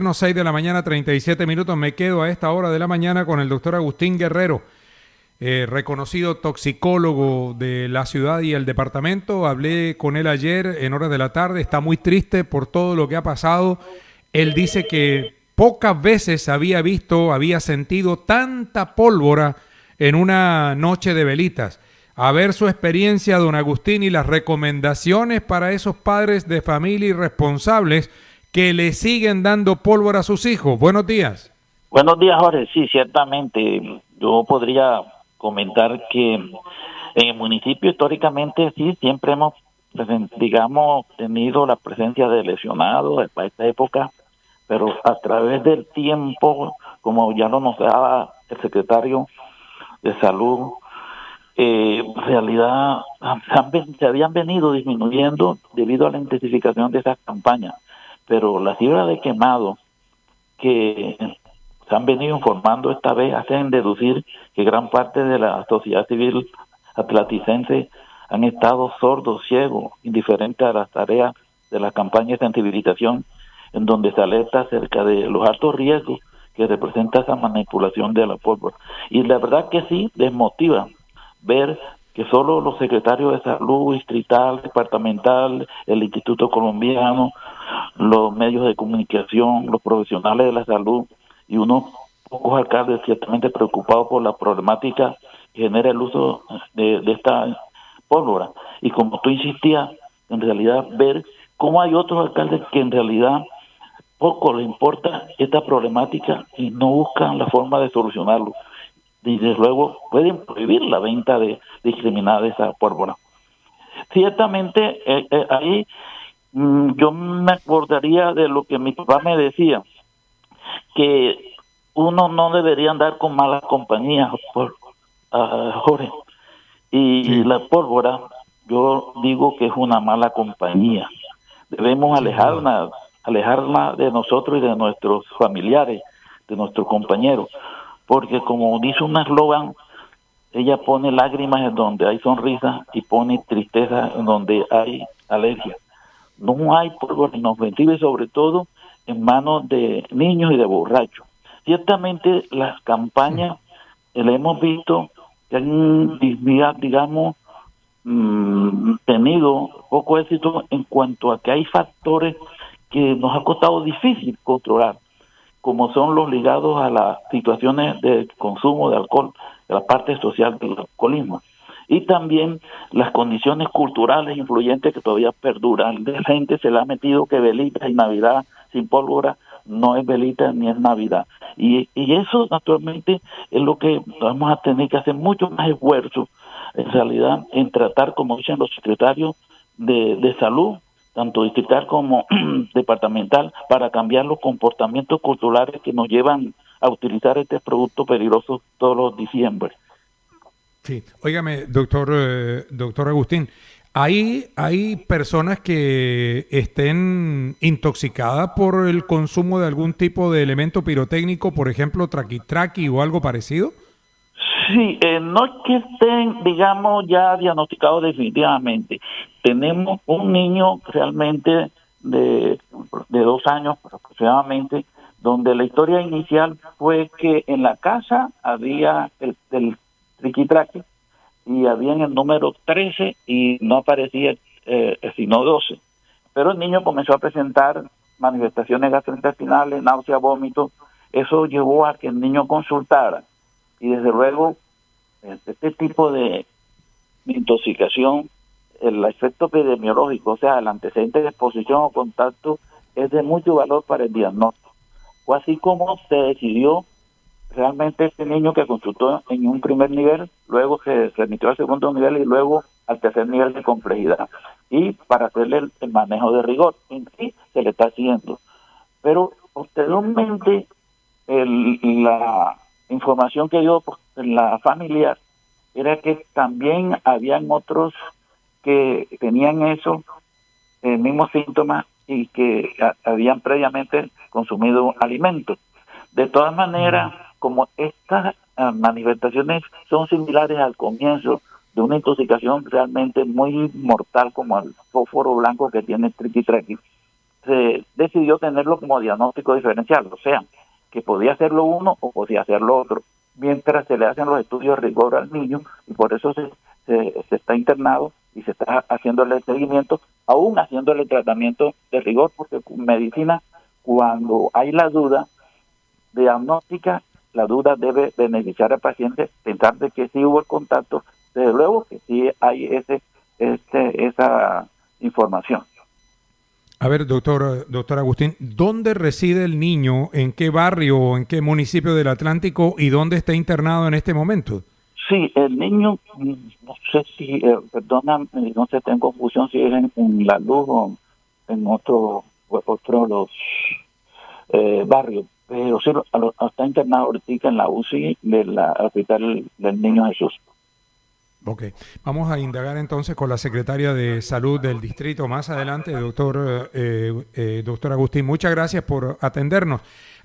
6 de la mañana, 37 minutos. Me quedo a esta hora de la mañana con el doctor Agustín Guerrero, reconocido toxicólogo de la ciudad y el departamento. Hablé con él ayer en horas de la tarde. Está muy triste por todo lo que ha pasado. Él dice que pocas veces había sentido tanta pólvora en una noche de velitas. A ver su experiencia, don Agustín, y las recomendaciones para esos padres de familia irresponsables que le siguen dando pólvora a sus hijos. Buenos días. Buenos días, Jorge. Sí, ciertamente. Yo podría comentar que en el municipio históricamente sí, siempre hemos, digamos, tenido la presencia de lesionados para esta época, pero a través del tiempo, como ya lo nos daba el secretario de Salud, en realidad se habían venido disminuyendo debido a la intensificación de esas campañas, pero la cifra de quemados que se han venido informando esta vez hacen deducir que gran parte de la sociedad civil atlanticense han estado sordos, ciegos, indiferentes a las tareas de la campaña de sensibilización, en donde se alerta acerca de los altos riesgos que representa esa manipulación de la pólvora. Y la verdad que sí, desmotiva ver que solo los secretarios de salud distrital, departamental, el Instituto Colombiano, los medios de comunicación, los profesionales de la salud y unos pocos alcaldes ciertamente preocupados por la problemática que genera el uso de esta pólvora. Y como tú insistías, en realidad ver cómo hay otros alcaldes que en realidad poco les importa esta problemática y no buscan la forma de solucionarlo. Y desde luego pueden prohibir la venta discriminada de esa pólvora. Ciertamente ahí yo me acordaría de lo que mi papá me decía, que uno no debería andar con malas compañías, Jorge. Y Sí. la pólvora, yo digo que es una mala compañía. Debemos Sin duda. alejarla de nosotros y de nuestros familiares, de nuestros compañeros, porque como dice un eslogan, ella pone lágrimas en donde hay sonrisa y pone tristeza en donde hay alergia. No hay pólvora inofensiva y sobre todo en manos de niños y de borrachos. Ciertamente las campañas le hemos visto que han, digamos, tenido poco éxito en cuanto a que hay factores que nos ha costado difícil controlar, como son los ligados a las situaciones de consumo de alcohol, de la parte social del alcoholismo, y también las condiciones culturales influyentes que todavía perduran. La gente se le ha metido que velita y Navidad sin pólvora no es velita ni es Navidad. Y eso naturalmente es lo que vamos a tener que hacer mucho más esfuerzo, en realidad, en tratar, como dicen los secretarios de salud, tanto distrital como departamental, para cambiar los comportamientos culturales que nos llevan a utilizar este producto peligroso todos los diciembre. Sí. Óigame, doctor Agustín, ¿hay personas que estén intoxicadas por el consumo de algún tipo de elemento pirotécnico, por ejemplo, traquitraqui o algo parecido? Sí, no es que estén, digamos, ya diagnosticados definitivamente. Tenemos un niño realmente de 2 años aproximadamente, donde la historia inicial fue que en la casa había el triquitraque y había en el número 13 y no aparecía sino 12. Pero el niño comenzó a presentar manifestaciones gastrointestinales, náusea, vómito. Eso llevó a que el niño consultara. Y desde luego, este tipo de intoxicación, el efecto epidemiológico, o sea, el antecedente de exposición o contacto, es de mucho valor para el diagnóstico. Fue así como se decidió realmente este niño que consultó en un primer nivel, luego se remitió al segundo nivel y luego al tercer nivel de complejidad. Y para hacerle el manejo de rigor, en sí se le está haciendo. Pero posteriormente, la información que dio la familiar era que también habían otros que tenían eso, el mismo síntoma y que habían previamente consumido alimentos. De todas maneras, como estas manifestaciones son similares al comienzo de una intoxicación realmente muy mortal como el fósforo blanco que tiene el triquitraqui, se decidió tenerlo como diagnóstico diferencial, o sea, que podía hacerlo uno o podía hacerlo otro, mientras se le hacen los estudios de rigor al niño, y por eso se está internado y se está haciéndole el seguimiento, aún haciéndole el tratamiento de rigor, porque medicina, cuando hay la duda diagnóstica, la duda debe beneficiar al paciente, pensar de que sí hubo el contacto, desde luego que sí hay esa información. A ver, doctor Agustín, ¿dónde reside el niño? ¿En qué barrio o en qué municipio del Atlántico? ¿Y dónde está internado en este momento? Sí, el niño, no sé si, perdona, no sé, tengo confusión si es en La Luz o en otro los barrios, pero sí está internado ahorita en la UCI del Hospital del Niño Jesús. Ok, vamos a indagar entonces con la secretaria de Salud del distrito más adelante, doctor Agustín. Muchas gracias por atendernos.